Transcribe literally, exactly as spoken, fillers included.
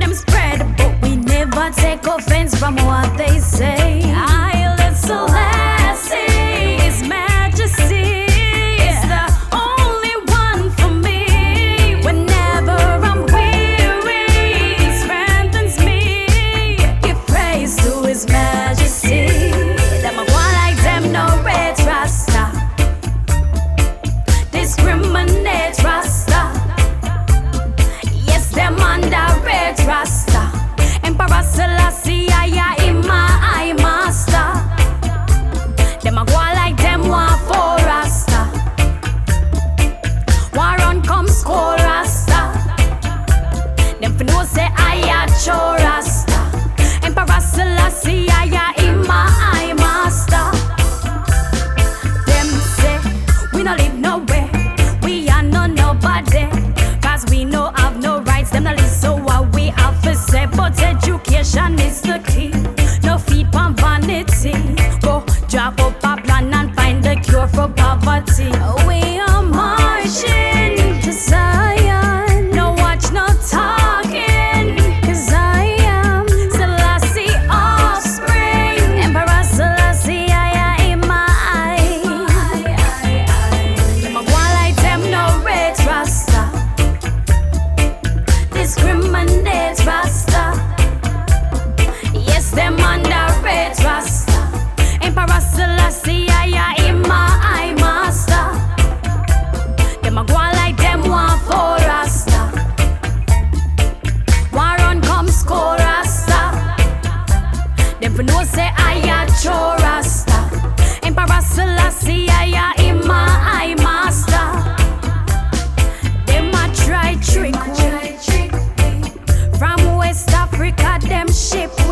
them spread, but we never take offense from what they say. Haile Selassie, His Majesty is the only one for me. Whenever I'm weary, He strengthens me. Give praise to His Majesty. Them a go like them no red Rasta, discriminate Rasta. Yes, them underrate Rasta. Emperor Selassie, I am my master. Them a go like them want for Rasta. War run come score Rasta. Them fi know say I a show Rasta. Emperor Selassie, I am my master. Them say we no live nowhere, we are no nobody, cause we no have no rights. Them no listen so what we have to say, but education is the key. No feed on vanity. Go drop up a plan and find the cure for poverty. We are marching to Zion. No watch, no talking, cause I am Selassie offspring. Emperor Selassie, I am my. Them a go like them no red Rasta, discriminate Rasta. Yes, them underrate Rasta. Emperor Selassie, I am my master. Them a go like them want for Rasta. War run come score Rasta. Them fi know say I a show Rasta. Emperor Selassie, I am my master. Them a try trick we. From West Africa, them ship